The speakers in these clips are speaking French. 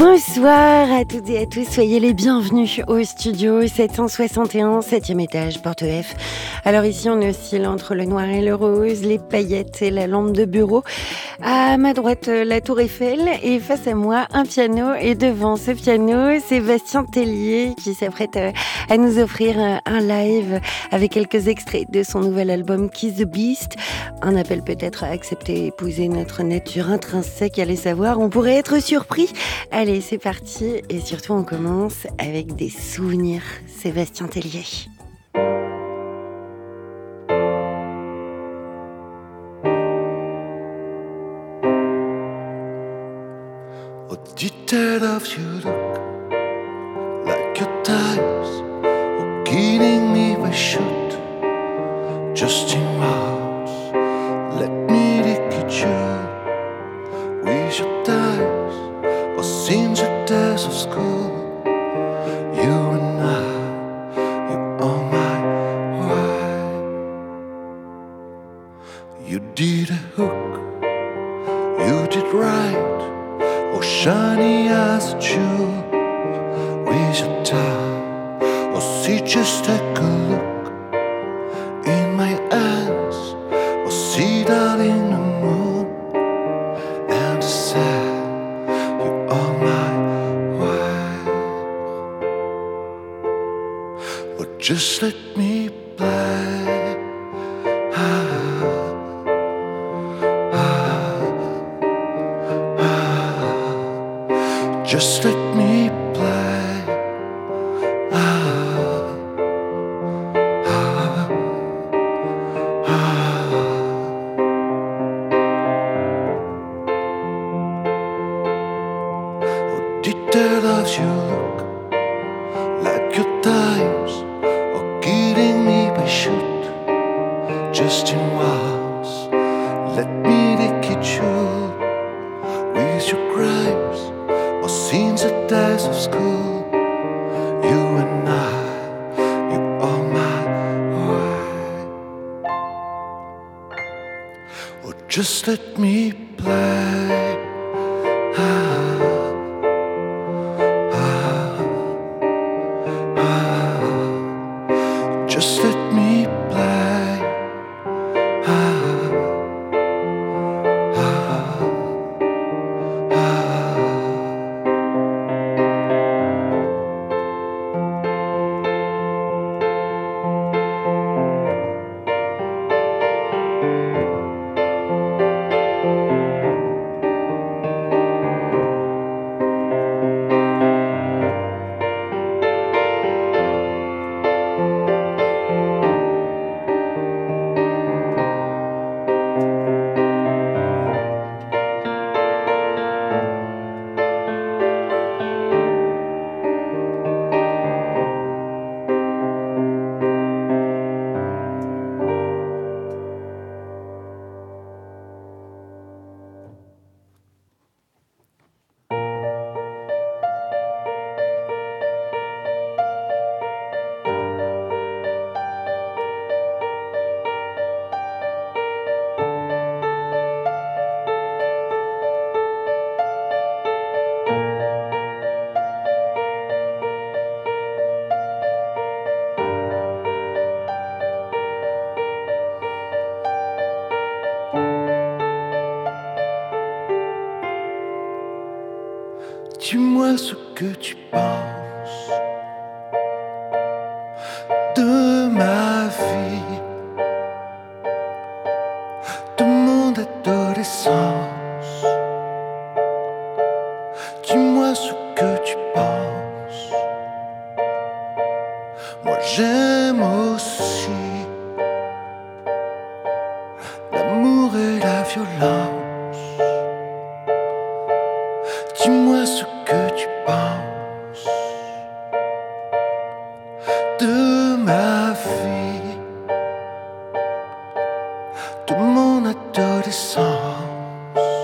Bonsoir à toutes et à tous, soyez les bienvenus au studio 761, 7e étage, porte F. Alors ici on oscille entre le noir et le rose, les paillettes et la lampe de bureau. À ma droite la tour Eiffel et face à moi un piano, et devant ce piano Sébastien Tellier qui s'apprête à nous offrir un live avec quelques extraits de son nouvel album Kiss the Beast. Un appel peut-être à accepter et épouser notre nature intrinsèque, allez savoir, on pourrait être surpris. Allez, c'est parti, et surtout on commence avec des souvenirs. Sébastien Tellier. What detail of you look like your times or killing me by shoot just in miles. Let me look at you with your times or since the days of school. You and I, you are my wife. You did a hook, you did right. Oh, shiny as a jewel with your tie. Oh, see, just take a look in my eyes. Oh, see that in the moon and the sand. You are my wife. But just let me play. Just let me play. Oh, detail of you look like your times or killing me by shoot just in walls. Let me look at you with your crimes. Or since the days of school, you and I, you are my wife. Or just let me play. Just let me play. Dis-moi ce que tu penses de ma vie, de mon adolescence. Dis-moi ce que tu penses. Moi j'aime aussi l'amour et la violence. Dis-moi ce que tu penses de ma vie, de mon adolescence.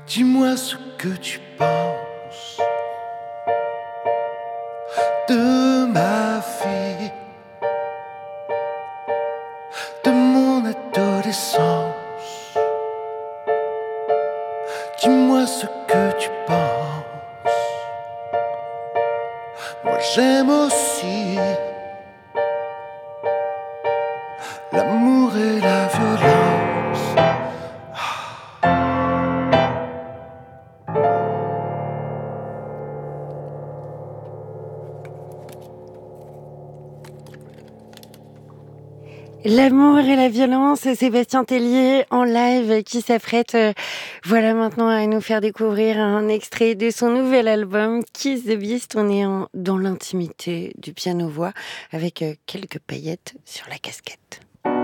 Dis-moi ce que tu penses de ma fille, de mon adolescence. Dis-moi ce que tu penses. Moi j'aime aussi l'amour et la violence. L'amour et la violence, Sébastien Tellier en live qui s'apprête voilà maintenant à nous faire découvrir un extrait de son nouvel album Kiss the Beast. On est dans l'intimité du piano-voix avec quelques paillettes sur la casquette.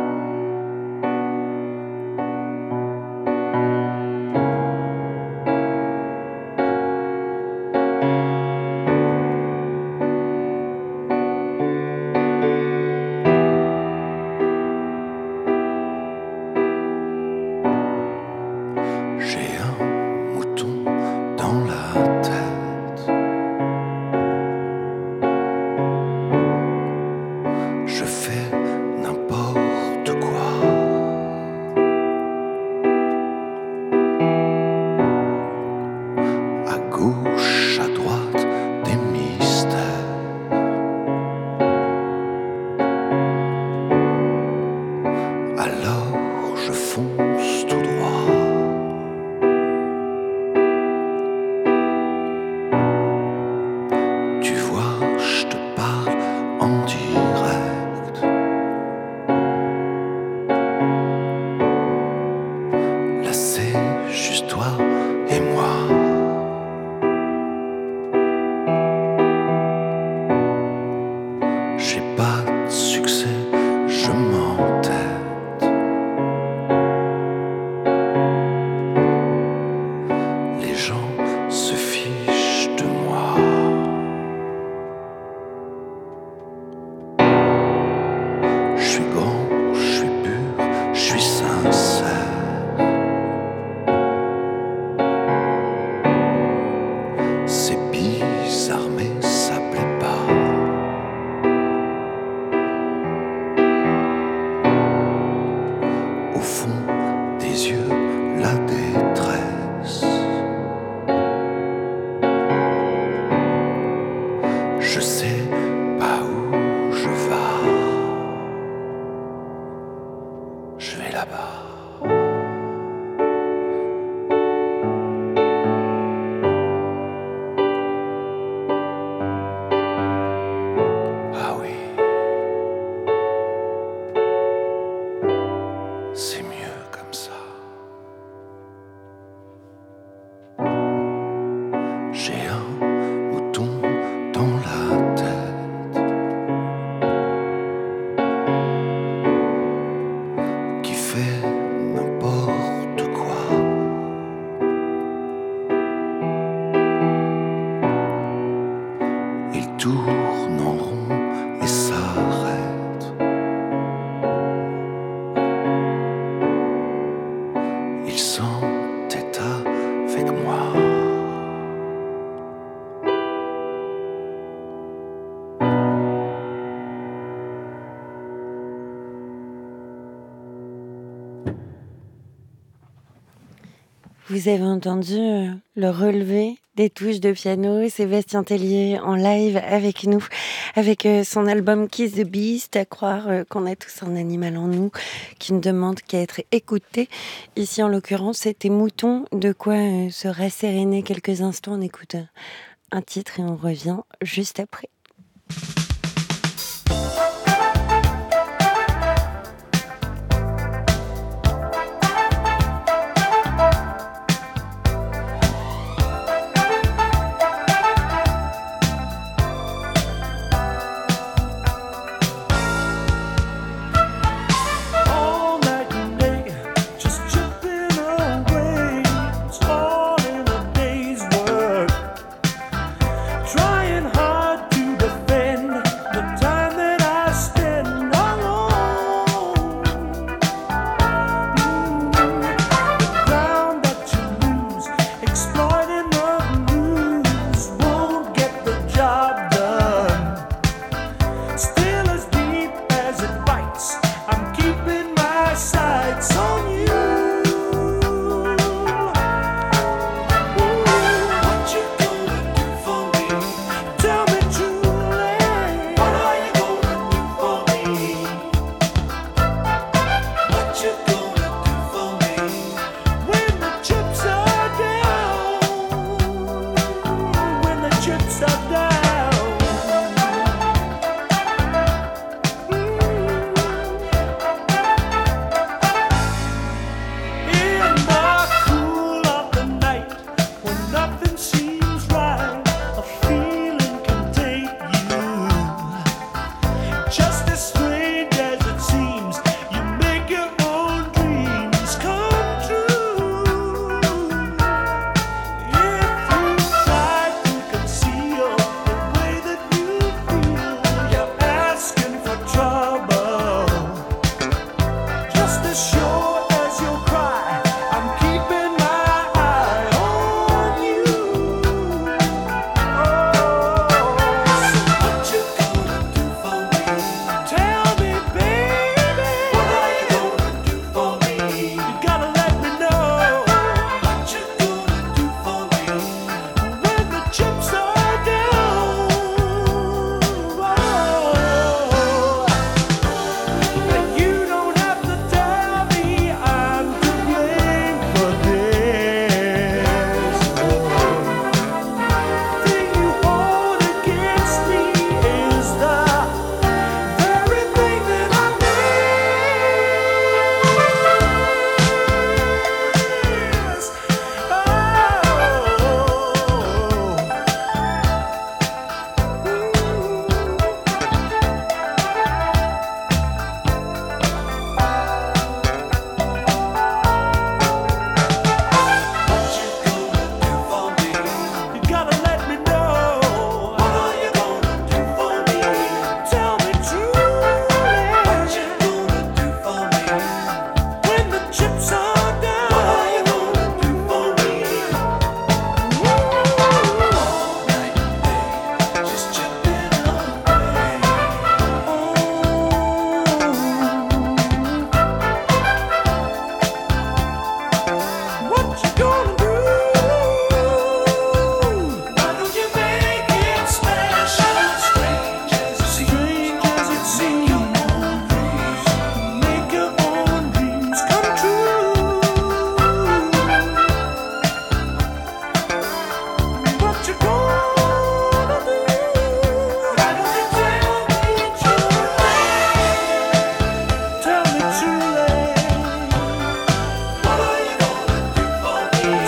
J'ai un mouton dans la tête. Je fais n'importe quoi. À gauche, à droite, des mystères. Alors je fonce tout droit. Tu vois, je te parle en direct. Là c'est juste toi et moi. J'ai pas de succès, je m'entête. Les gens se fichent de moi. Je suis grand, je suis pur, je suis sincère. C'est bizarre mais ça plaît pas. Au fond des yeux, la détresse. Je sais pas où je vais. Je vais là-bas. Ah oui, c'est mieux comme ça. J'ai un mouton dans la tête qui fait n'importe quoi. Il tourne en rond et s'arrête. Il s'entête avec moi. Vous avez entendu le relevé des touches de piano, Sébastien Tellier en live avec nous, avec son album Kiss the Beast, à croire qu'on a tous un animal en nous qui ne demande qu'à être écouté. Ici, en l'occurrence, c'était Mouton, de quoi se rasséréner quelques instants. On écoute un titre et on revient juste après. All night and day, just chipping away. It's all in a day's work. Trying hard to defend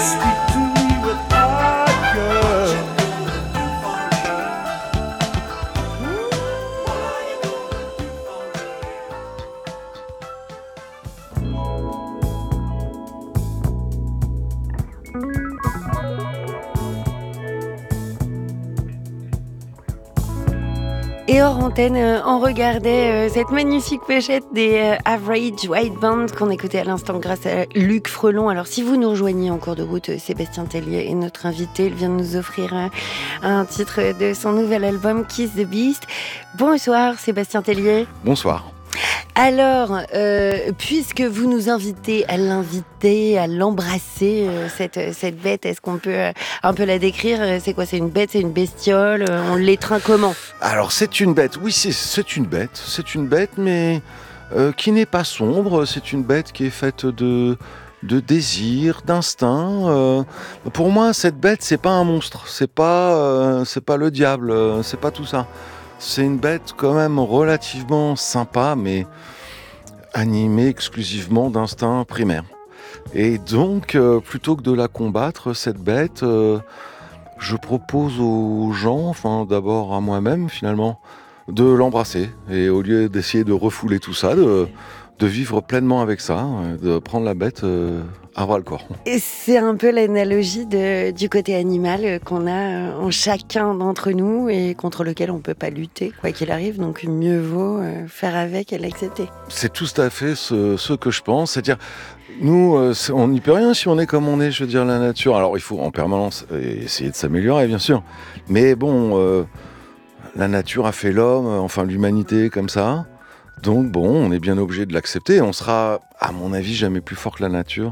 speak to me without girl. Et hors antenne, on regardait cette magnifique pochette des Average White Band qu'on écoutait à l'instant grâce à Luc Frelon. Alors si vous nous rejoignez en cours de route, Sébastien Tellier est notre invité. Il vient de nous offrir un titre de son nouvel album Kiss the Beast. Bonsoir Sébastien Tellier. Bonsoir. Alors, puisque vous nous invitez à l'inviter, à l'embrasser, cette bête, est-ce qu'on peut un peu la décrire ? C'est quoi ? C'est une bête, c'est une bestiole ? On l'étreint comment ? Alors c'est une bête, oui c'est une bête, mais qui n'est pas sombre, c'est une bête qui est faite de désir, d'instinct. Pour moi, cette bête, c'est pas un monstre, c'est pas le diable, c'est pas tout ça. C'est une bête quand même relativement sympa, mais animée exclusivement d'instinct primaire. Et donc, plutôt que de la combattre, cette bête, je propose aux gens, enfin d'abord à moi-même finalement, de l'embrasser. Et au lieu d'essayer de refouler tout ça, de vivre pleinement avec ça, de prendre la bête à bras le corps. Et c'est un peu l'analogie du côté animal qu'on a en chacun d'entre nous et contre lequel on ne peut pas lutter, quoi qu'il arrive. Donc mieux vaut faire avec et l'accepter. C'est tout à fait ce que je pense. C'est-à-dire, nous, on n'y peut rien si on est comme on est, je veux dire, la nature. Alors il faut en permanence essayer de s'améliorer, bien sûr. Mais bon, la nature a fait l'homme, enfin l'humanité comme ça. Donc bon, on est bien obligé de l'accepter. On sera, à mon avis, jamais plus fort que la nature.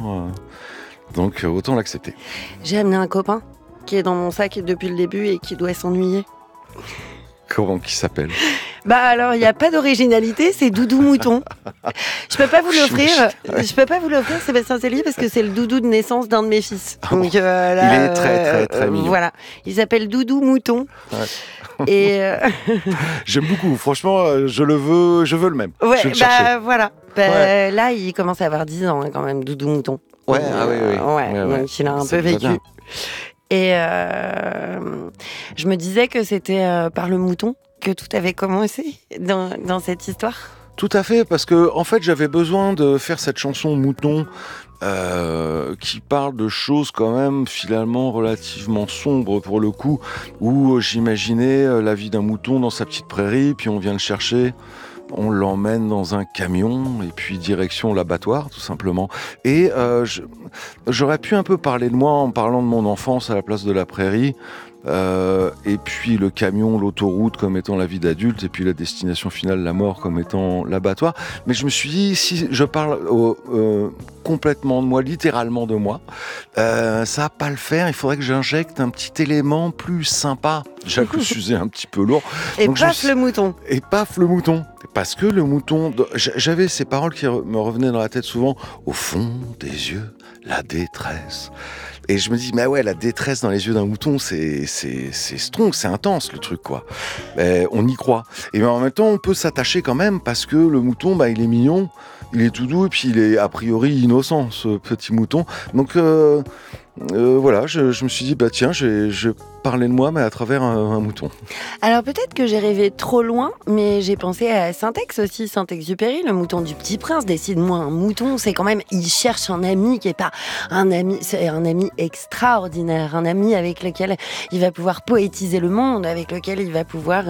Donc autant l'accepter. J'ai amené un copain qui est dans mon sac depuis le début et qui doit s'ennuyer. Comment qui s'appelle ? Bah alors, il n'y a pas d'originalité, c'est Doudou Mouton. Je peux pas vous l'offrir, Sébastien Tellier, parce que c'est le doudou de naissance d'un de mes fils. Donc, là, il est très très mignon. Voilà, il s'appelle Doudou Mouton. Ouais. Et j'aime beaucoup, franchement, je veux le même. Ouais, je vais le chercher. Voilà. Ouais. Là, il commence à avoir 10 ans hein, quand même, Doudou Mouton. Ouais, ah oui. Ouais, donc il a un peu vécu. Bien. Et je me disais que c'était par le mouton que tout avait commencé dans cette histoire. Tout à fait, parce que en fait, j'avais besoin de faire cette chanson Mouton qui parle de choses quand même finalement relativement sombres pour le coup, où j'imaginais la vie d'un mouton dans sa petite prairie, puis on vient le chercher, on l'emmène dans un camion et puis direction l'abattoir tout simplement. Et j'aurais pu un peu parler de moi en parlant de mon enfance à la place de la prairie. Et puis le camion, l'autoroute comme étant la vie d'adulte, et puis la destination finale, la mort, comme étant l'abattoir. Mais je me suis dit, si je parle complètement de moi, littéralement de moi, ça va pas le faire. Il faudrait que j'injecte un petit élément plus sympa. Déjà que le sujet est un petit peu lourd. Et donc paf le mouton. Et paf le mouton. Parce que le mouton, j'avais ces paroles qui me revenaient dans la tête souvent. Au fond des yeux, la détresse. Et je me dis, mais ouais, la détresse dans les yeux d'un mouton, c'est strong, c'est intense le truc, quoi. On y croit. Et en même temps, on peut s'attacher quand même parce que le mouton, il est mignon, il est tout doux et puis il est a priori innocent, ce petit mouton. Donc voilà, je me suis dit, tiens, je parlais de moi, mais à travers un mouton. Alors peut-être que j'ai rêvé trop loin, mais j'ai pensé à Saint-Ex aussi, Saint-Exupéry, le mouton du Petit Prince. Décide-moi, un mouton, c'est quand même, il cherche un ami qui est pas un ami, c'est un ami extraordinaire, un ami avec lequel il va pouvoir poétiser le monde, avec lequel il va pouvoir,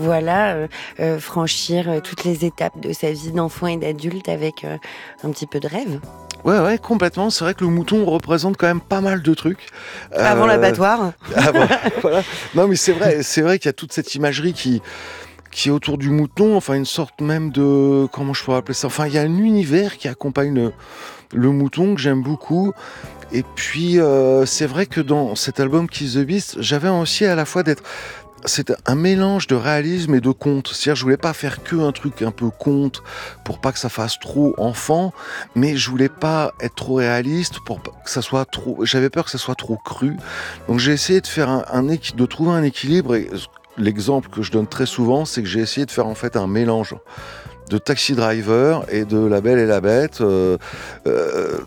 franchir toutes les étapes de sa vie d'enfant et d'adulte avec un petit peu de rêve. Ouais, complètement. C'est vrai que le mouton représente quand même pas mal de trucs. Avant l'abattoir. Voilà. Non, mais c'est vrai qu'il y a toute cette imagerie qui est autour du mouton, enfin une sorte même de, comment je pourrais appeler ça, enfin il y a un univers qui accompagne le mouton que j'aime beaucoup. Et puis c'est vrai que dans cet album Kiss the Beast, j'avais aussi à la fois c'est un mélange de réalisme et de conte. C'est-à-dire, je voulais pas faire que un truc un peu conte pour pas que ça fasse trop enfant, mais je voulais pas être trop réaliste pour que ça soit trop. J'avais peur que ça soit trop cru. Donc j'ai essayé de faire de trouver un équilibre. Et l'exemple que je donne très souvent, c'est que j'ai essayé de faire en fait un mélange de Taxi Driver et de La Belle et la Bête. Donc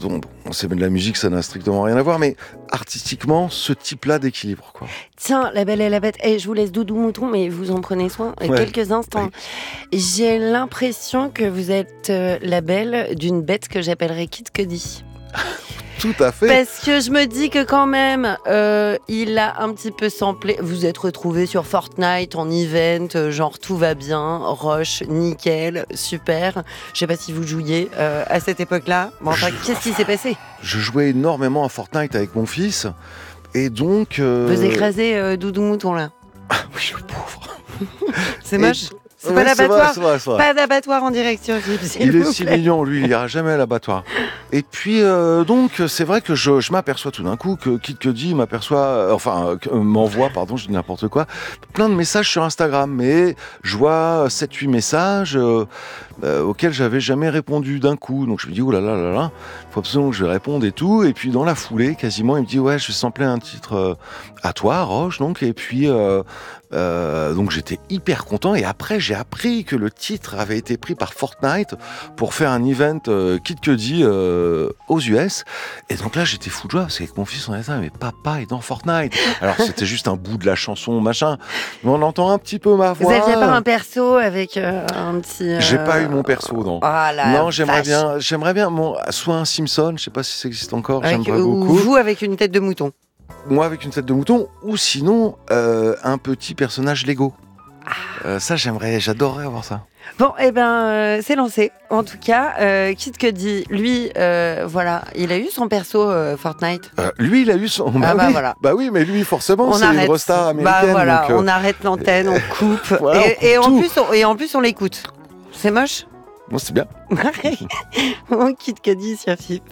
C'est de la musique, ça n'a strictement rien à voir, mais artistiquement, ce type-là d'équilibre, quoi. Tiens, La Belle et la Bête. Je vous laisse Doudou Mouton, mais vous en prenez soin quelques instants. J'ai l'impression que vous êtes la belle d'une bête que j'appellerais Kid Cudi. Tout à fait. Parce que je me dis que quand même, il a un petit peu samplé. Vous êtes retrouvé sur Fortnite en event, genre tout va bien, rush, nickel, super. Je sais pas si vous jouiez à cette époque-là. Bon, enfin, qu'est-ce qui s'est passé ? Je jouais énormément à Fortnite avec mon fils, et donc... Vous écrasez Doudou Mouton là. Oui, le pauvre. C'est moche. C'est pas l'abattoir. Pas d'abattoir en direct sur Gilles, Il est si mignon, lui, il ira jamais à l'abattoir. Et puis, donc, c'est vrai que je m'aperçois tout d'un coup que Kid Cudi m'envoie, je dis n'importe quoi, plein de messages sur Instagram. Mais je vois 7-8 messages auxquels j'avais jamais répondu d'un coup. Donc je me dis, oh là là là là, faut absolument que je réponde et tout. Et puis dans la foulée, quasiment, il me dit, ouais, je vais sampler un titre à toi, Roche, donc. Et puis, donc j'étais hyper content. Et après, j'ai appris que le titre avait été pris par Fortnite pour faire un event Kid Cudi aux US. Et donc là, j'étais fou de joie parce qu'avec mon fils, on était là, mais papa est dans Fortnite. Alors c'était juste un bout de la chanson, machin. Mais on entend un petit peu ma voix. Vous aviez pas un perso avec un petit... J'ai pas eu mon perso, non. Oh, non, j'aimerais bien soit un Simpson, je sais pas si ça existe encore, j'aimerais beaucoup. Vous avec une tête de mouton. Moi avec une tête de mouton, ou sinon un petit personnage Lego. Ça j'adorerais avoir ça. Bon, c'est lancé. En tout cas, Kid Cudi, lui, voilà, il a eu son perso Fortnite. Lui, il a eu son. Voilà. Bah oui, mais lui, forcément, c'est une rockstar américaine. Bah voilà, donc, on arrête l'antenne, on coupe, voilà, et en plus, on l'écoute. C'est moche. Bon, c'est bien. On Kid Cudi sur FIP.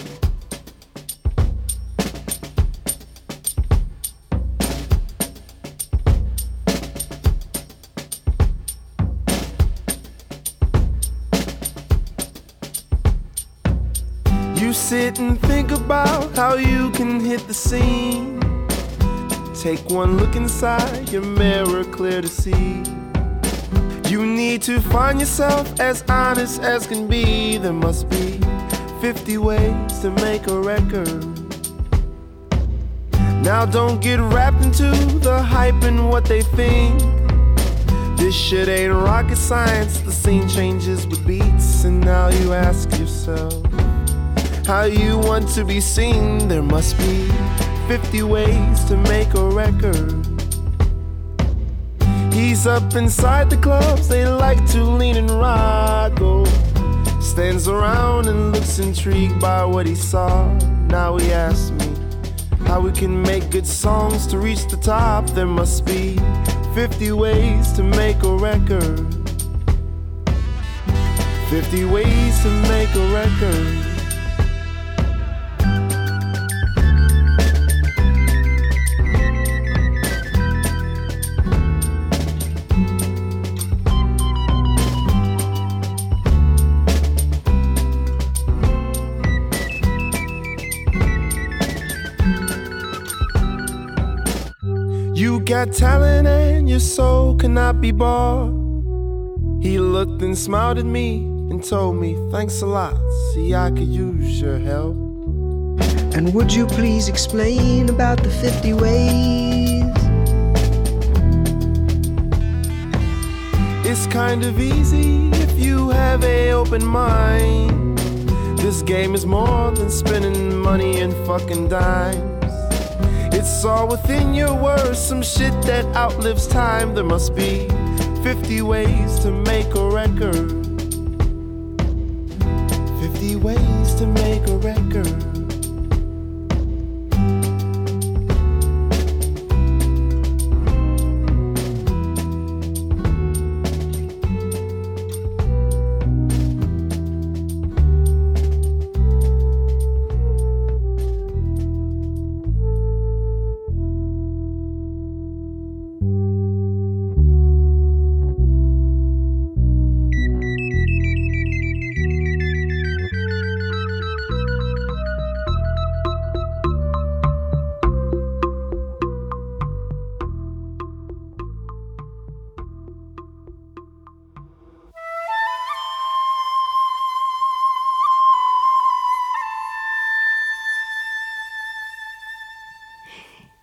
You sit and think about how you can hit the scene. Take one look inside your mirror, clear to see. You need to find yourself as honest as can be. There must be 50 ways to make a record. Now don't get wrapped into the hype and what they think. This shit ain't rocket science. The scene changes with beats. And now you ask yourself how you want to be seen. There must be 50 ways to make a record. He's up inside the clubs, they like to lean and rock. Oh, stands around and looks intrigued by what he saw. Now he asks me how we can make good songs to reach the top. There must be 50 ways to make a record. 50 ways to make a record. You got talent and your soul cannot be bought. He looked and smiled at me and told me, thanks a lot, see I could use your help. And would you please explain about the 50 ways? It's kind of easy if you have an open mind. This game is more than spending money and fucking dimes. It's all within your words, some shit that outlives time. There must be 50 ways to make a record. 50 ways to make a record.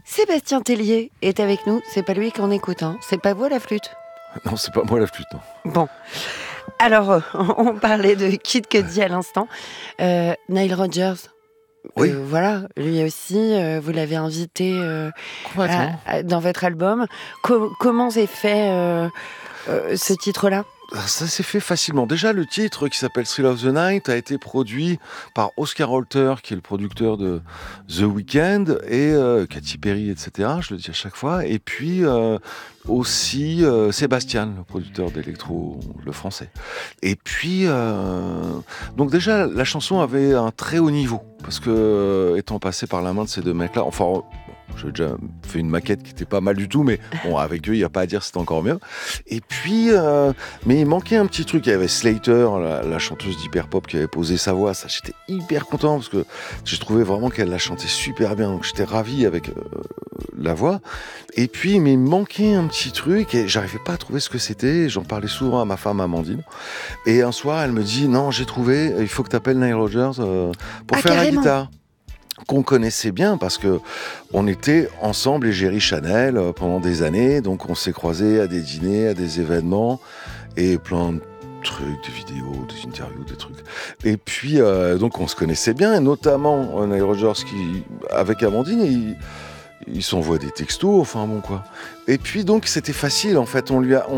Sébastien Tellier est avec nous. C'est pas lui qu'on écoute, hein. C'est pas vous la flûte. Non, c'est pas moi la flûte, non. Bon. Alors, on parlait de Kid Cudi à l'instant. Nile Rodgers. Oui. Voilà, lui aussi, vous l'avez invité dans votre album. Comment s'est fait ce titre-là ? Ça s'est fait facilement. Déjà, le titre qui s'appelle Thrill of the Night a été produit par Oscar Holter, qui est le producteur de The Weeknd, et Katy Perry, etc. Je le dis à chaque fois. Et puis aussi Sébastien, le producteur d'Electro, le français. Et puis, donc déjà, la chanson avait un très haut niveau, parce que étant passé par la main de ces deux mecs-là, enfin... J'ai déjà fait une maquette qui n'était pas mal du tout, mais bon, avec eux, il n'y a pas à dire, c'était encore mieux. Et puis, mais il manquait un petit truc. Il y avait Slater, la chanteuse d'hyperpop, qui avait posé sa voix. Ça, j'étais hyper content parce que j'ai trouvé vraiment qu'elle la chantait super bien. Donc, j'étais ravi avec la voix. Et puis, mais il me manquait un petit truc et j'arrivais pas à trouver ce que c'était. J'en parlais souvent à ma femme Amandine. Et un soir, elle me dit, non, j'ai trouvé, il faut que tu appelles Nile Rodgers pour faire la guitare. Qu'on connaissait bien parce que on était ensemble, égérie Chanel, pendant des années, donc on s'est croisés à des dîners, à des événements et plein de trucs, des vidéos, des interviews, des trucs. Et puis donc on se connaissait bien, et notamment Nile Rodgers qui, avec Amandine, il s'envoie des textos, enfin bon quoi. Et puis donc c'était facile en fait, on lui a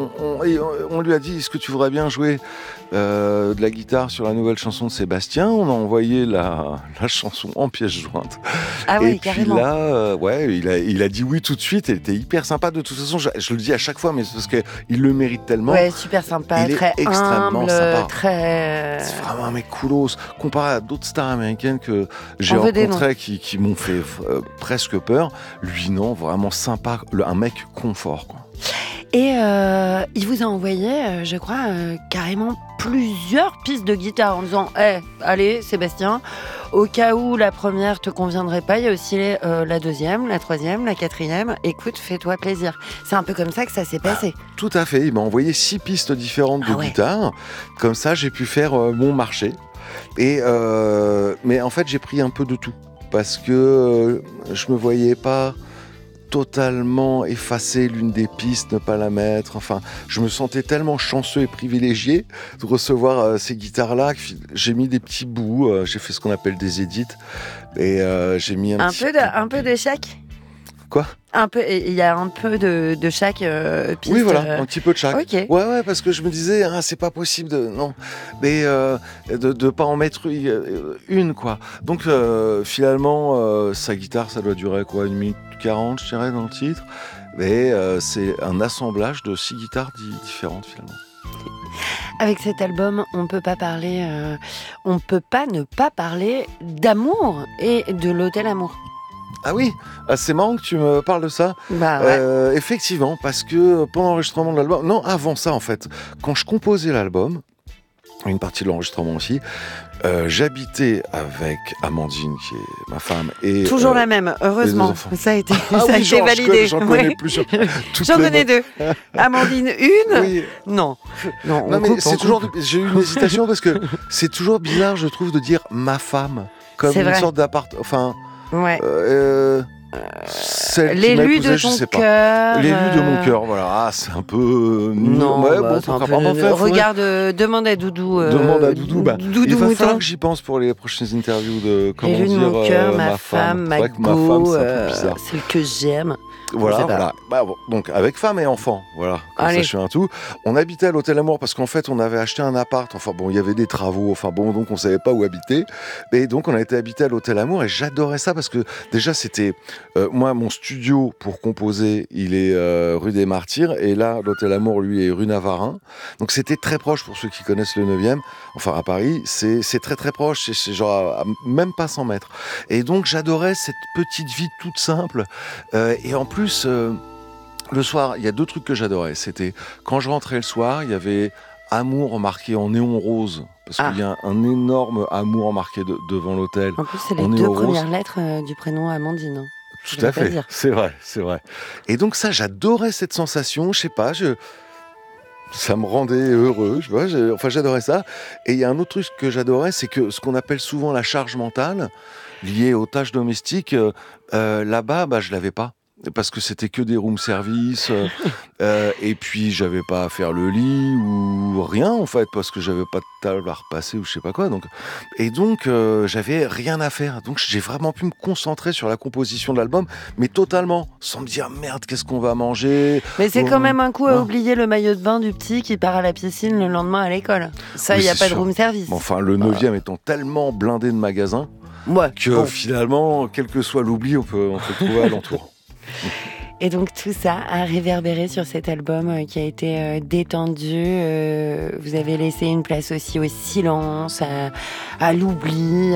dit, est-ce que tu voudrais bien jouer de la guitare sur la nouvelle chanson de Sébastien. On a envoyé la chanson en pièces jointes. Ah oui, et puis carrément. là, il a dit oui tout de suite. Elle était hyper sympa. De toute façon, je le dis à chaque fois, mais c'est parce qu'il le mérite tellement. Ouais, super sympa, il très est extrêmement humble, sympa. très... C'est vraiment un mec coolos, comparé à d'autres stars américaines que j'ai On veut des rencontrées qui m'ont fait presque peur. Lui, non, vraiment sympa, un mec confort, quoi. Et il vous a envoyé, je crois, carrément plusieurs pistes de guitare en disant allez Sébastien, au cas où la première te conviendrait pas, il y a aussi la deuxième, la troisième, la quatrième. Écoute, fais-toi plaisir. C'est un peu comme ça que ça s'est passé. Tout à fait. Il m'a envoyé 6 pistes différentes de guitare. Comme ça, j'ai pu faire mon marché. Et mais en fait, j'ai pris un peu de tout parce que je me voyais pas totalement effacer l'une des pistes, ne pas la mettre. Enfin, je me sentais tellement chanceux et privilégié de recevoir ces guitares-là. J'ai mis des petits bouts, j'ai fait ce qu'on appelle des edits, et j'ai mis un peu de chaque. Quoi ? Il y a un peu de chaque piste. Oui, voilà, un petit peu de chaque. Okay. Ouais, parce que je me disais, c'est pas possible de pas en mettre une, quoi. Donc, finalement, sa guitare, ça doit durer, 1 minute 40, je dirais, dans le titre. Mais c'est un assemblage de 6 guitares différentes, finalement. Avec cet album, on peut pas ne pas parler d'amour et de l'Hôtel Amour. Ah oui, c'est marrant que tu me parles de ça. Bah ouais. Effectivement, parce que pendant l'enregistrement de l'album, non, avant ça en fait, quand je composais l'album, une partie de l'enregistrement aussi, j'habitais avec Amandine, qui est ma femme, et toujours la même, heureusement. Ça a été, validé. J'en connais plusieurs. J'en connais 2. Amandine, une. Oui. Non, mais c'est toujours. J'ai eu une hésitation parce que c'est toujours bizarre, je trouve, de dire ma femme comme une sorte d'appart. Enfin. Ouais. L'élu de ton cœur. L'élu de mon cœur, voilà. C'est un peu. Non, c'est un peu. Regarde, demande à Doudou. Demande à Doudou. Doudou il va Mouton. falloir que j'y pense pour les prochaines interviews de comment l'élu dire. De mon cœur, ma femme, ma go, c'est celle que j'aime. Voilà. Donc avec femme et enfant, voilà. Comme ça, je fais un tout. On habitait à l'Hôtel Amour parce qu'en fait, on avait acheté un appart. Enfin bon, il y avait des travaux. Enfin bon, donc on savait pas où habiter. Et donc on a été habité à l'Hôtel Amour et j'adorais ça parce que déjà c'était moi mon studio pour composer, il est rue des Martyrs et là l'Hôtel Amour lui est rue Navarin. Donc c'était très proche pour ceux qui connaissent le 9e. Enfin à Paris, c'est très très proche. C'est genre à même pas 100 mètres. Et donc j'adorais cette petite vie toute simple. Et en plus le soir, il y a 2 trucs que j'adorais. C'était quand je rentrais le soir, il y avait amour marqué en néon rose. Parce qu'il y a un énorme amour marqué devant l'hôtel. En plus, c'est les 2 premières lettres du prénom Amandine. Tout à fait, c'est vrai. Et donc ça, j'adorais cette sensation. Je sais pas, Ça me rendait heureux, je vois, j'adorais ça. Et il y a un autre truc que j'adorais, c'est que ce qu'on appelle souvent la charge mentale, liée aux tâches domestiques, là-bas, je l'avais pas. Parce que c'était que des room service, et puis j'avais pas à faire le lit ou rien en fait, parce que j'avais pas de table à repasser ou je sais pas quoi. Donc j'avais rien à faire. Donc j'ai vraiment pu me concentrer sur la composition de l'album, mais totalement, sans me dire merde, qu'est-ce qu'on va manger. Mais c'est quand même un coup à oublier le maillot de bain du petit qui part à la piscine le lendemain à l'école. Ça, il n'y a pas de room service. Bon, enfin, le 9e étant tellement blindé de magasins que finalement, quel que soit l'oubli, on peut trouver alentour. Et donc tout ça a réverbéré sur cet album qui a été détendu. Vous avez laissé une place aussi au silence, à l'oubli,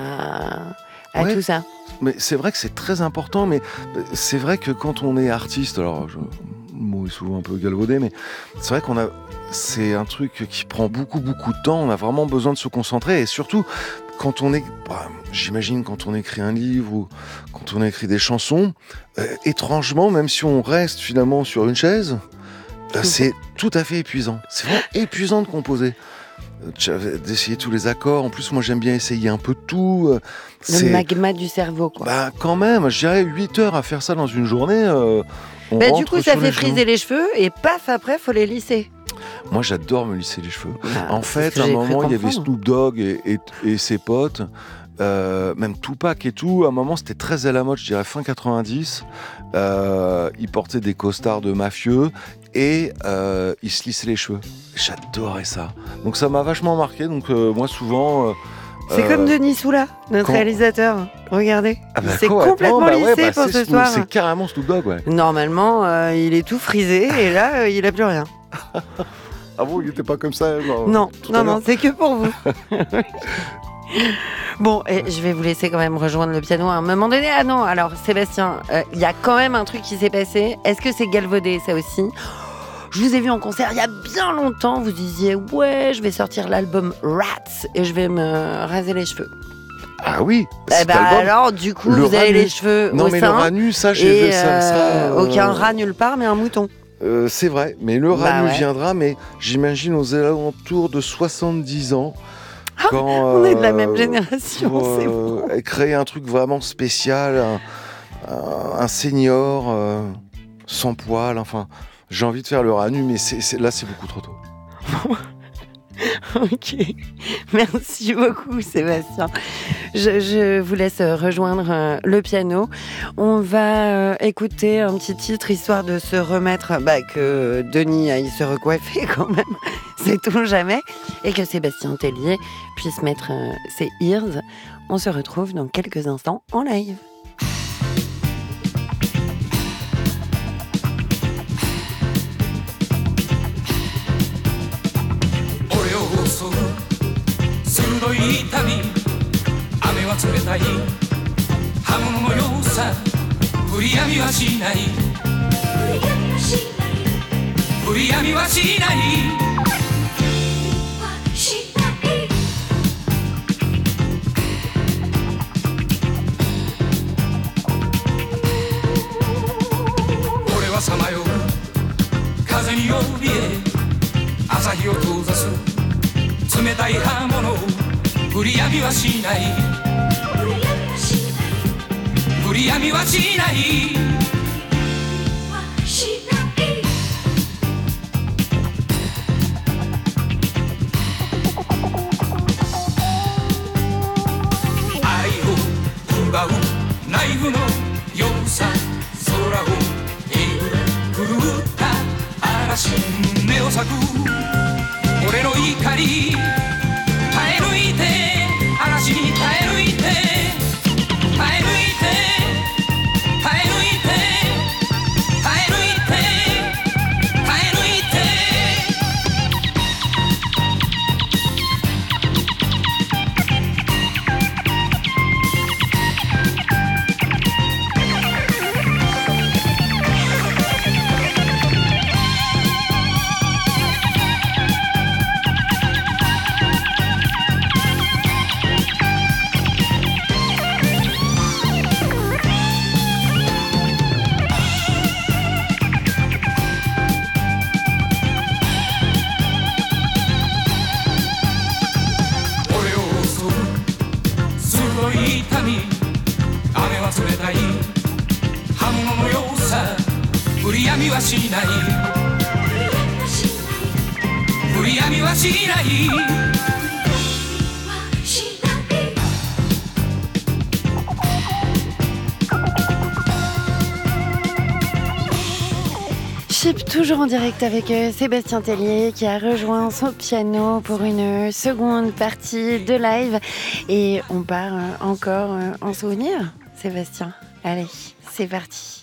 à tout ça. Mais c'est vrai que c'est très important, mais c'est vrai que quand on est artiste, alors le mot est souvent un peu galvaudé, mais c'est vrai c'est un truc qui prend beaucoup de temps. On a vraiment besoin de se concentrer et surtout quand on est, j'imagine quand on écrit un livre ou quand on écrit des chansons, étrangement, même si on reste finalement sur une chaise, c'est tout à fait épuisant. C'est vraiment épuisant de composer. D'essayer tous les accords. En plus, moi, j'aime bien essayer un peu de tout. Le magma du cerveau, quoi. Quand même, je dirais 8 heures à faire ça dans une journée. Du coup, ça fait friser les cheveux et paf, après, faut les lisser. Moi, j'adore me lisser les cheveux. En fait, à un moment, il y avait Snoop Dogg et ses potes, même Tupac et tout. À un moment, c'était très à la mode, je dirais fin 90. Ils portaient des costards de mafieux et ils se lissaient les cheveux. J'adorais ça. Donc, ça m'a vachement marqué. Donc, moi, souvent... c'est comme Denis Soula, notre réalisateur. Regardez, il s'est quoi, complètement lissé pour ce soir. C'est carrément Snoop Dogg, ouais. Normalement, il est tout frisé et là, il a plus rien. Ah bon, il n'était pas comme ça Non, c'est que pour vous. Bon, et je vais vous laisser quand même rejoindre le piano à un moment donné. Ah non, alors Sébastien, il y a quand même un truc qui s'est passé. Est-ce que c'est galvaudé, ça aussi ? Je vous ai vu en concert il y a bien longtemps, vous disiez « Ouais, je vais sortir l'album Rats et je vais me raser les cheveux ». Ah oui. Alors, du coup, vous avez les cheveux au sein. Non, mais le rat nu, ça, j'ai vu ça. Aucun rat nulle part, mais un mouton. C'est vrai, mais le rat nu viendra, mais j'imagine aux alentours de 70 ans. Quand, on est de la même génération, c'est bon. Créer un truc vraiment spécial, un senior sans poil, enfin, j'ai envie de faire le rat nu, mais là, c'est beaucoup trop tôt. Ok, merci beaucoup Sébastien. Je vous laisse rejoindre le piano. On va écouter un petit titre histoire de se remettre, que Denis aille se recoiffer quand même, sait-on jamais, et que Sébastien Tellier puisse mettre ses ears. On se retrouve dans quelques instants en live. 痛み雨は冷たい刃物のようさ振り闇はしない振り闇はしない俺はさまよう風に怯え朝日を遠ざす冷たい刃物を振り闇はしない振り闇はしない愛を奪うナイフのようさ空を狂った嵐目を裂く俺の怒り耐え抜いて嵐に耐え抜いて耐え抜いて耐え抜いて耐え抜いて耐え抜いてない刃物のようさ振りやみはしない振りやみはしない Chip, toujours en direct avec Sébastien Tellier qui a rejoint son piano pour une seconde partie de live. Et on part encore en souvenir, Sébastien. Allez, c'est parti.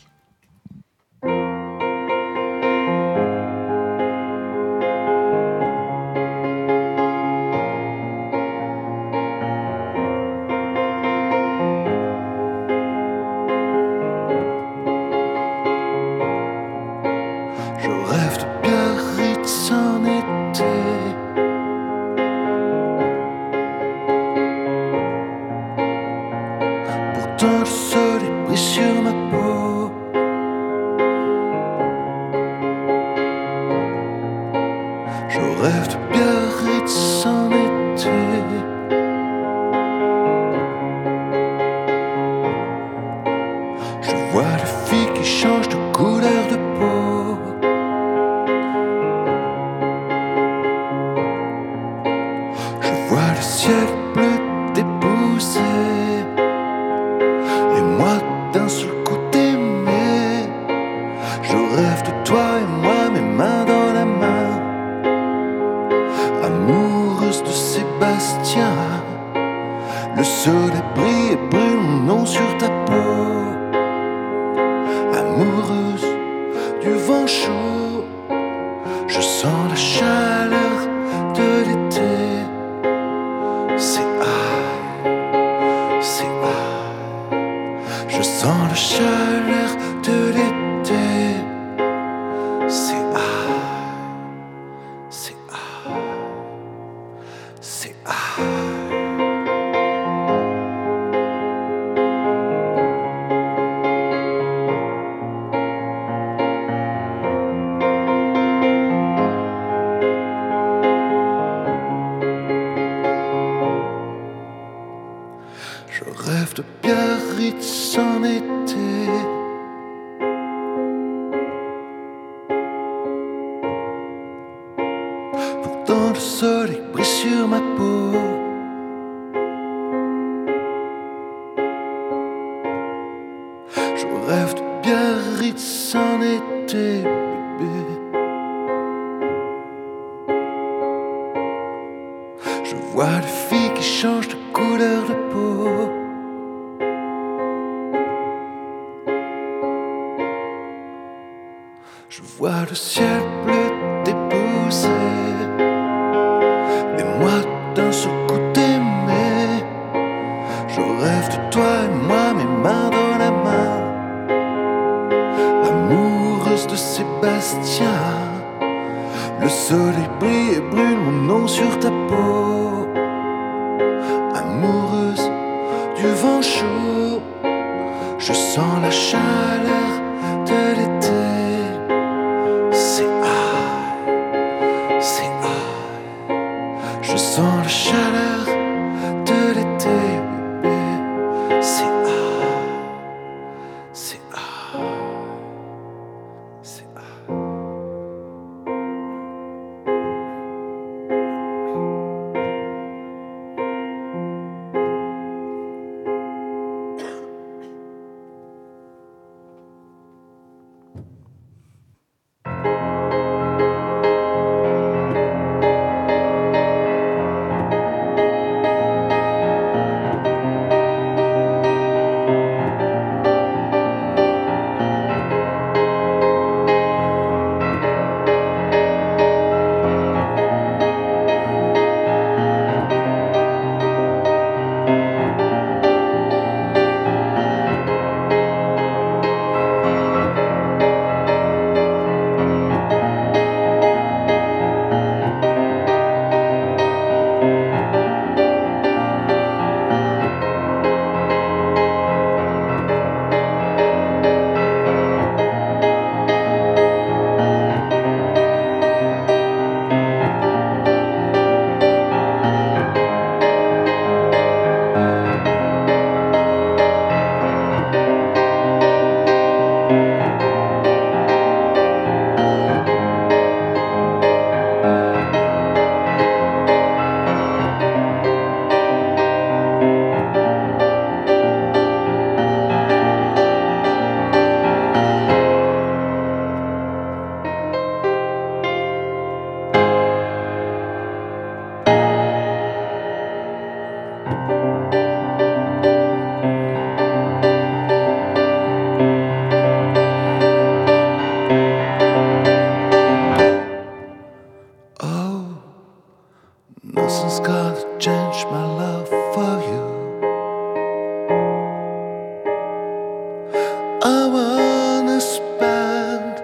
I wanna spend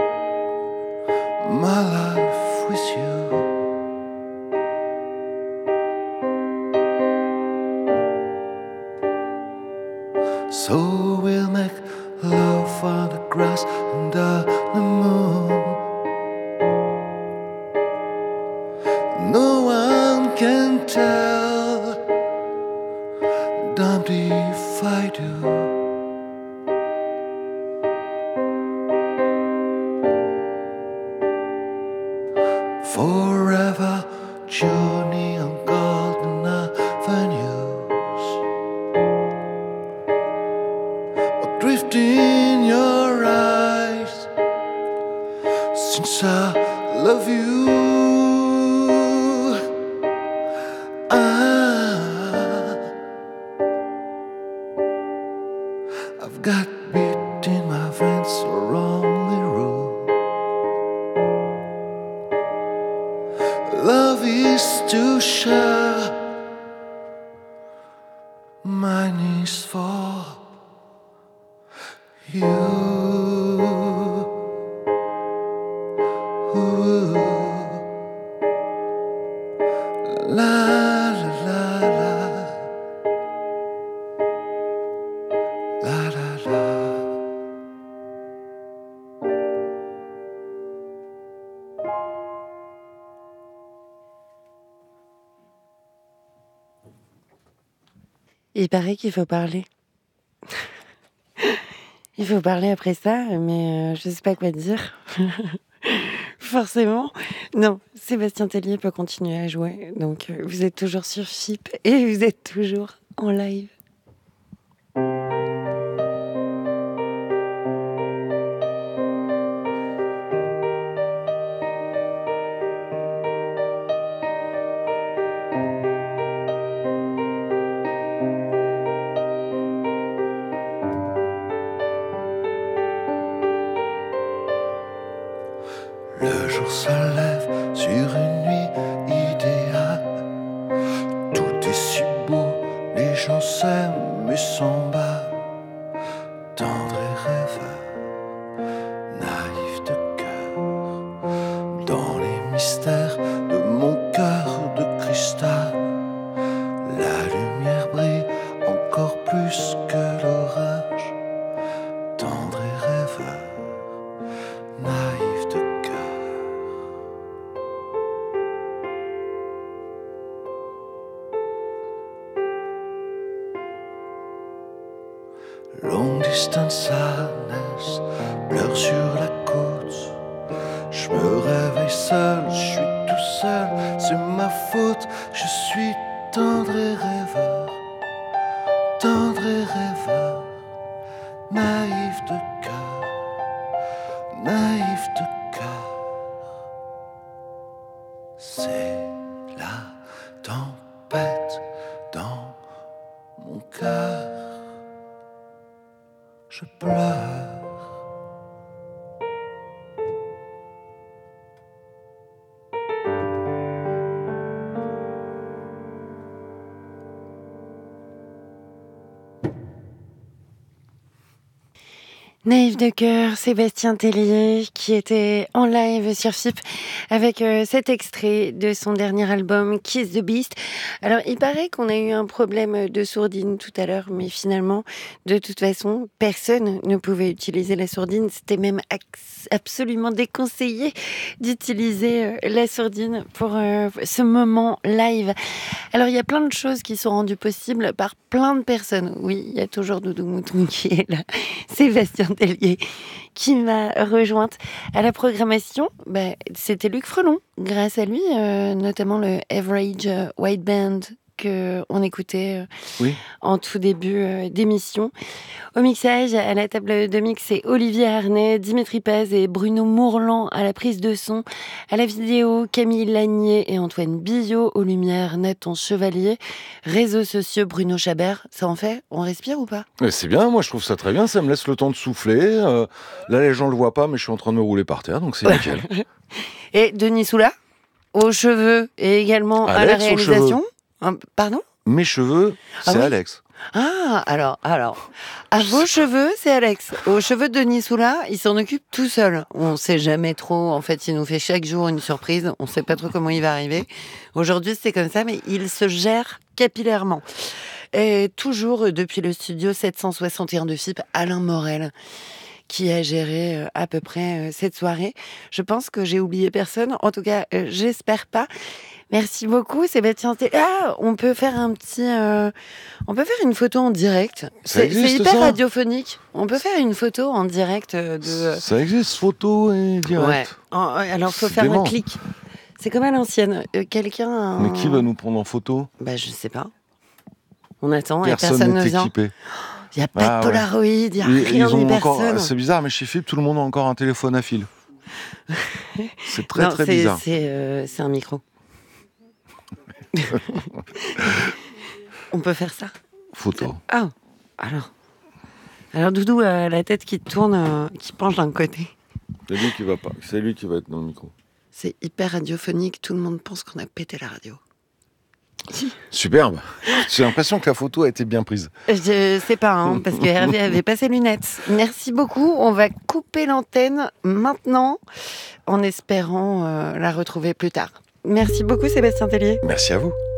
my life with you. So we'll make love on the grass under the moon. No one can tell, damned if I do. Forever journey on golden avenues, adrift in your eyes, since I love you. I've got beat in my veins, a wrongly rule. Love is to share, mine is for you. La la la la, la la la. Il paraît qu'il faut parler. Il faut parler après ça, mais je sais pas quoi dire. Forcément. Non, Sébastien Tellier peut continuer à jouer. Donc, vous êtes toujours sur FIP et vous êtes toujours en live. Le jour se lève sur une nuit idéale. Tout est si beau, les gens s'aiment et s'emballent. Tendre et rêveur, naïf de cœur, dans les mystères de mon cœur de cristal. La lumière brille encore plus que l'orage. Tendre et rêveur, naïf de cœur. Longue distance à Nice, pleure sur la côte. Je me réveille seul, je suis tout seul, c'est ma faute. Je suis tendre et rêveur, tendre et rêveur, naïf de cœur, naïf de cœur. C'est la tempête dans mon cœur. Je pleure. Naïf de cœur, Sébastien Tellier, qui était en live sur FIP avec cet extrait de son dernier album Kiss the Beast. Alors, il paraît qu'on a eu un problème de sourdine tout à l'heure, mais finalement, de toute façon, personne ne pouvait utiliser la sourdine. C'était même absolument déconseillé d'utiliser la sourdine pour ce moment live. Alors, il y a plein de choses qui sont rendues possibles par plein de personnes. Oui, il y a toujours Doudou Mouton qui est là. Sébastien Tellier qui m'a rejointe à la programmation. C'était Luc Frelon. Grâce à lui, notamment le Average White Band qu'on écoutait en tout début d'émission. Au mixage, à la table de mix, c'est Olivier Arnay, Dimitri Paz et Bruno Mourlan à la prise de son. À la vidéo, Camille Lagnier et Antoine Billot. Aux lumières, Nathan Chevalier. Réseaux sociaux, Bruno Chabert. Ça en fait? On respire ou pas? C'est bien, moi je trouve ça très bien, ça me laisse le temps de souffler. Là les gens le voient pas, mais je suis en train de me rouler par terre, donc c'est nickel. Et Denis Soula, aux cheveux et également Alex, à la réalisation. Pardon? Mes cheveux, c'est oui. Alex. Ah, alors, à vos cheveux, c'est Alex. Aux cheveux de Denis Soula, il s'en occupe tout seul. On sait jamais trop. En fait, il nous fait chaque jour une surprise. On sait pas trop comment il va arriver. Aujourd'hui, c'est comme ça, mais il se gère capillairement. Et toujours depuis le studio 761 de FIP, Alain Morel, qui a géré à peu près cette soirée. Je pense que j'ai oublié personne. En tout cas, j'espère pas. Merci beaucoup, Sébastien. Ah, on peut faire on peut faire une photo en direct. C'est hyper radiophonique. On peut faire une photo en direct de. Ça existe, photo et direct. Ouais. Alors, faut faire un clic. C'est comme à l'ancienne. Quelqu'un. Mais qui va nous prendre en photo ? Bah, je sais pas. On attend personne et personne ne n'est vient. équipé. Il n'y a pas de Polaroid, il n'y a rien, ni personne. C'est bizarre, mais chez FIP, tout le monde a encore un téléphone à fil. C'est très bizarre. C'est un micro. On peut faire ça. Photo. Ah, alors Doudou a la tête qui tourne, qui penche d'un côté. C'est lui qui va pas. C'est lui qui va être dans le micro. C'est hyper radiophonique. Tout le monde pense qu'on a pété la radio. Superbe. J'ai l'impression que la photo a été bien prise. Je sais pas, parce que Hervé avait pas ses lunettes. Merci beaucoup. On va couper l'antenne maintenant, en espérant la retrouver plus tard. Merci beaucoup, Sébastien Tellier. Merci à vous.